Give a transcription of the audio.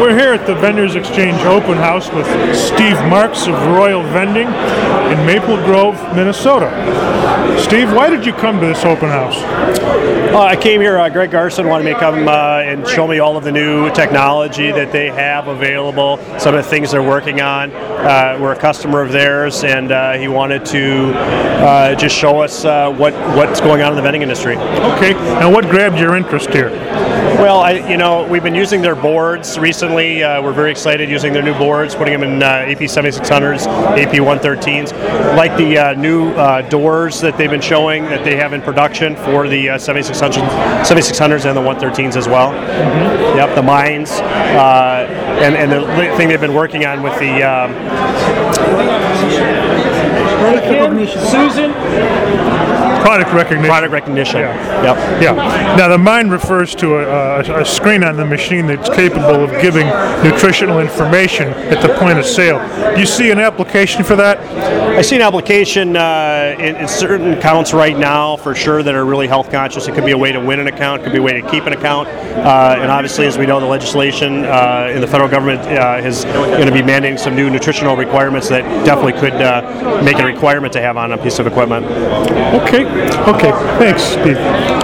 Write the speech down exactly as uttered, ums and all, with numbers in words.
We're here at the Vendors Exchange Open House with Steve Marks of Royal Vending in Maple Grove, Minnesota. Steve, why did you come to this open house? Uh, I came here, uh, Greg Garson wanted me to come uh, and show me all of the new technology that they have available, some of the things they're working on. Uh, we're a customer of theirs, and uh, he wanted to uh, just show us uh, what what's going on in the vending industry. Okay, and what grabbed your interest here? Well, I, you know, we've been using their boards recently. Uh, we're very excited using their new boards, putting them in uh, A P seventy-six hundreds, A P one thirteens. Like the uh, new uh, doors that they've been showing that they have in production for the uh, seventy-six hundreds and the one thirteens as well. Mm-hmm. Yep, the mines, uh, and, and the thing they've been working on with the um, Susan. Product recognition. Product recognition. Yeah. Yep. Yeah. Now the mine refers to a, a, a screen on the machine that's capable of giving nutritional information at the point of sale. Do you see an application for that? I see an application uh, in, in certain accounts right now for sure that are really health conscious. It could be a way to win an account, it could be a way to keep an account, uh, and obviously, as we know, the legislation uh, in the federal government uh, is going to be mandating some new nutritional requirements that definitely could uh, make it a requirement to have on a piece of equipment. Okay. Okay. Thanks, Steve.